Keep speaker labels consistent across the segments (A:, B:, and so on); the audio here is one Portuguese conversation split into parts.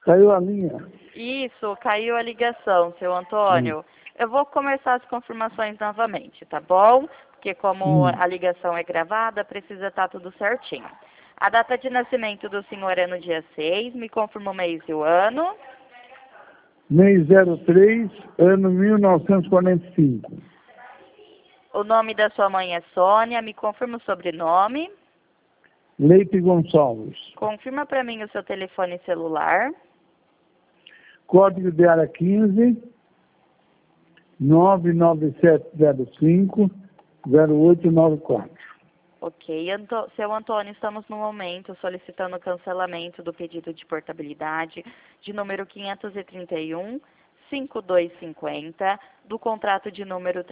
A: Caiu a linha.
B: Isso, caiu a ligação, seu Antônio. Eu vou começar as confirmações novamente, tá bom? Porque como a ligação é gravada, precisa estar tudo certinho. A data de nascimento do senhor é no dia 6, me confirma o mês e o ano.
A: Mês 03, ano 1945.
B: O nome da sua mãe é Sônia, me confirma o sobrenome.
A: Leite Gonçalves.
B: Confirma para mim o seu telefone celular.
A: Código de área 15, 99705 0894.
B: Ok, seu Antônio, estamos no momento solicitando o cancelamento do pedido de portabilidade de número 531-5250, do contrato de número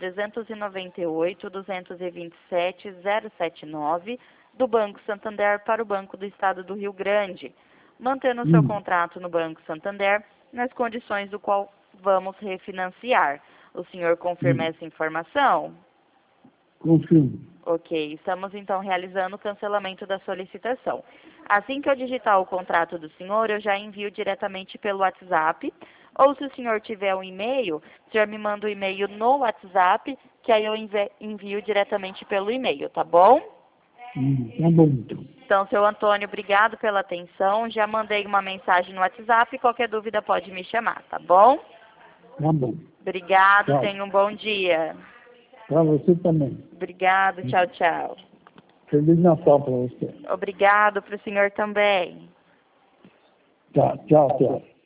B: 398-227-079, do Banco Santander para o Banco do Estado do Rio Grande, mantendo o seu contrato no Banco Santander nas condições do qual vamos refinanciar. O senhor confirma essa informação?
A: Confirmo.
B: Ok, estamos então realizando o cancelamento da solicitação. Assim que eu digitar o contrato do senhor, eu já envio diretamente pelo WhatsApp, ou se o senhor tiver um e-mail, o senhor me manda o e-mail no WhatsApp, que aí eu envio diretamente pelo e-mail, tá bom?
A: Tá bom, então.
B: Então, seu Antônio, obrigado pela atenção, já mandei uma mensagem no WhatsApp, qualquer dúvida pode me chamar, tá bom?
A: Tá bom.
B: Obrigado,
A: Tchau.
B: tenha um bom dia.
A: Para você também.
B: Obrigado, tchau, tchau.
A: Feliz Natal para você.
B: Obrigado para o senhor também.
A: Tá, tchau, tchau.